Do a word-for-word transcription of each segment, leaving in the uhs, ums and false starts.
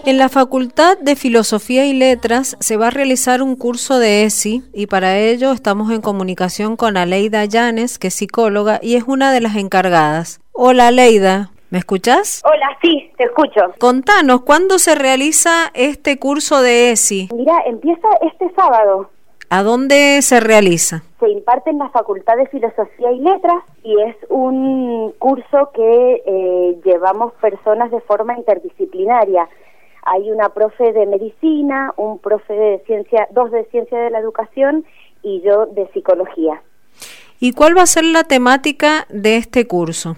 En la Facultad de Filosofía y Letras se va a realizar un curso de ESI y para ello estamos en comunicación con Aleida Llanes, que es psicóloga y es una de las encargadas. Hola Aleida, ¿me escuchás? Hola, sí, te escucho. Contanos, ¿cuándo se realiza este curso de ESI? Mira, empieza este sábado. ¿A dónde se realiza? Se imparte en la Facultad de Filosofía y Letras y es un curso que eh, llevamos personas de forma interdisciplinaria. Hay una profe de medicina, un profe de ciencia, dos de ciencia de la educación y yo de psicología. ¿Y cuál va a ser la temática de este curso?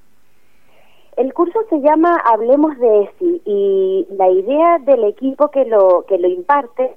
El curso se llama Hablemos de ESI y la idea del equipo que lo que lo imparte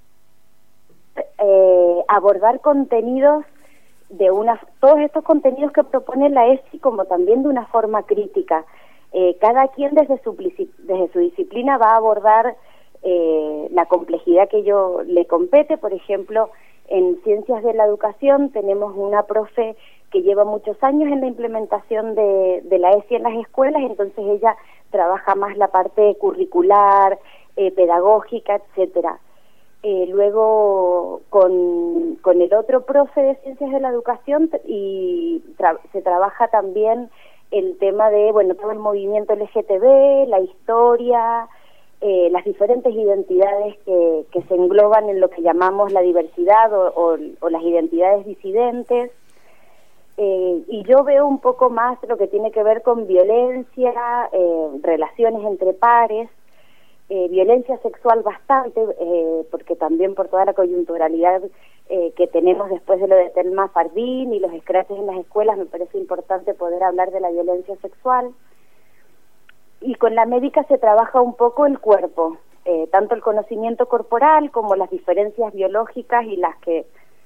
eh, abordar contenidos de una todos estos contenidos que propone la ESI como también de una forma crítica. Eh, cada quien desde su, desde su disciplina va a abordar eh, la complejidad que yo le compete. Por ejemplo, en Ciencias de la Educación tenemos una profe que lleva muchos años en la implementación de, de la ESI en las escuelas, entonces ella trabaja más la parte curricular, eh, pedagógica, etcétera. Eh, luego con, con el otro profe de Ciencias de la Educación y tra se trabaja también el tema de, bueno, todo el movimiento L G T B, la historia, eh, las diferentes identidades que, que se engloban en lo que llamamos la diversidad o, o, o las identidades disidentes. Eh, y yo veo un poco más lo que tiene que ver con violencia, eh, relaciones entre pares, eh, violencia sexual bastante, eh, porque también por toda la coyunturalidad Eh, que tenemos después de lo de Telma Fardín y los escraches en las escuelas, me parece importante poder hablar de la violencia sexual. Y con la médica se trabaja un poco el cuerpo, eh, tanto el conocimiento corporal como las diferencias biológicas y las que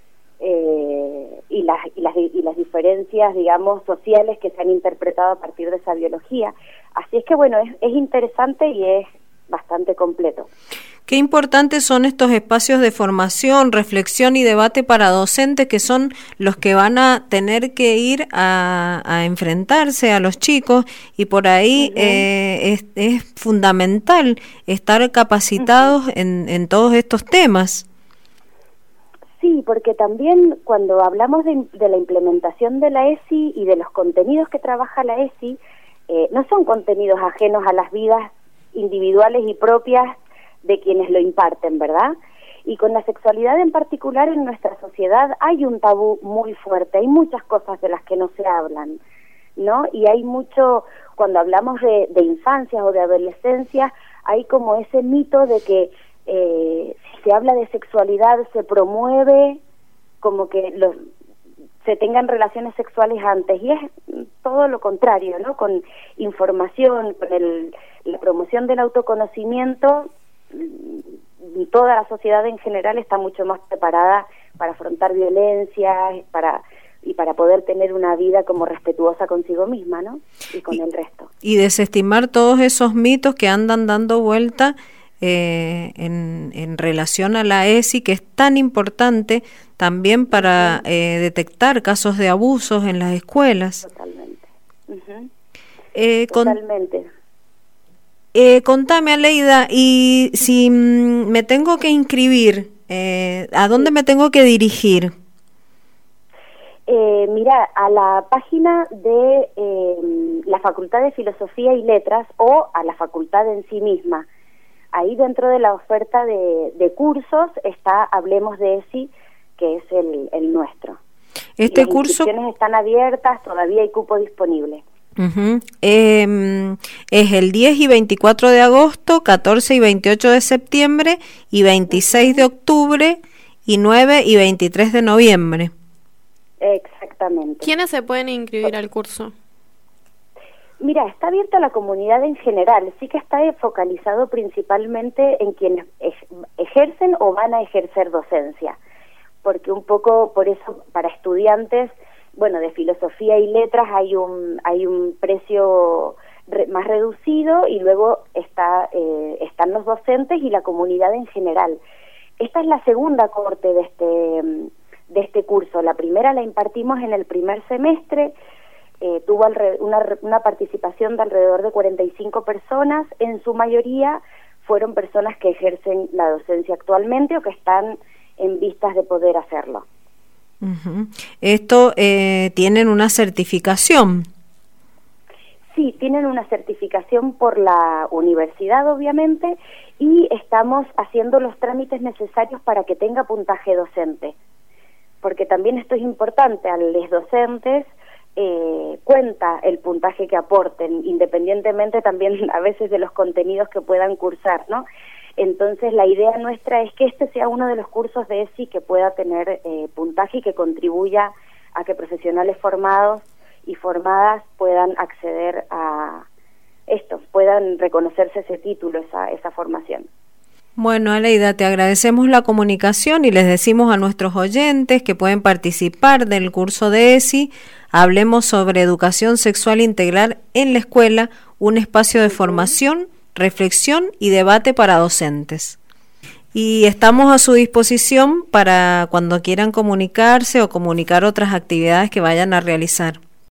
eh, y las y las y las diferencias, digamos, sociales que se han interpretado a partir de esa biología. Así es que bueno, es, es interesante y es bastante completo. Qué importantes son estos espacios de formación, reflexión y debate para docentes que son los que van a tener que ir a, a enfrentarse a los chicos y por ahí uh-huh. eh, es, es fundamental estar capacitados uh-huh. en, en todos estos temas. Sí, porque también cuando hablamos de, de la implementación de la ESI y de los contenidos que trabaja la ESI, eh, no son contenidos ajenos a las vidas individuales y propias de quienes lo imparten, ¿verdad? Y con la sexualidad en particular en nuestra sociedad hay un tabú muy fuerte, hay muchas cosas de las que no se hablan, ¿no? Y hay mucho, cuando hablamos de, de infancia o de adolescencia, hay como ese mito de que eh, si se habla de sexualidad se promueve como que los, se tengan relaciones sexuales antes, y es todo lo contrario, ¿no? Con información, con el, la promoción del autoconocimiento, y toda la sociedad en general está mucho más preparada para afrontar violencia, para y para poder tener una vida como respetuosa consigo misma, ¿no? Y con y, el resto. Y desestimar todos esos mitos que andan dando vuelta eh, en, en relación a la ESI, que es tan importante también para uh-huh. eh, detectar casos de abusos en las escuelas. Totalmente. Uh-huh. Eh, Totalmente. Con, Eh, contame, Aleida, y si mm, me tengo que inscribir, eh, ¿a dónde me tengo que dirigir? Eh, mira, a la página de eh, la Facultad de Filosofía y Letras o a la facultad en sí misma. Ahí dentro de la oferta de, de cursos está Hablemos de ESI, que es el, el nuestro. Este y las curso... inscripciones están abiertas, todavía hay cupo disponible. Uh-huh. Eh, es el diez y veinticuatro de agosto, catorce y veintiocho de septiembre y veintiséis uh-huh. de octubre y nueve y veintitrés de noviembre. Exactamente. ¿Quiénes se pueden inscribir al curso? Mira, está abierto a la comunidad en general, sí que está focalizado principalmente en quienes ejercen o van a ejercer docencia, porque un poco por eso para estudiantes, bueno, de filosofía y letras hay un hay un precio re, más reducido y luego está eh, están los docentes y la comunidad en general. Esta es la segunda corte de este de este curso. La primera la impartimos en el primer semestre, eh, tuvo alre, una, una participación de alrededor de cuarenta y cinco personas, en su mayoría fueron personas que ejercen la docencia actualmente o que están en vistas de poder hacerlo. Uh-huh. Esto eh, tienen una certificación. Sí, tienen una certificación por la universidad, obviamente, y estamos haciendo los trámites necesarios para que tenga puntaje docente, porque también esto es importante, a los docentes eh, cuenta el puntaje que aporten, independientemente también a veces de los contenidos que puedan cursar, ¿no? Entonces la idea nuestra es que este sea uno de los cursos de E S I que pueda tener eh, puntaje y que contribuya a que profesionales formados y formadas puedan acceder a esto, puedan reconocerse ese título, esa, esa formación. Bueno, Aleida, te agradecemos la comunicación y les decimos a nuestros oyentes que pueden participar del curso de E S I. Hablemos sobre educación sexual integral en la escuela, un espacio de formación, reflexión y debate para docentes. Y estamos a su disposición para cuando quieran comunicarse o comunicar otras actividades que vayan a realizar.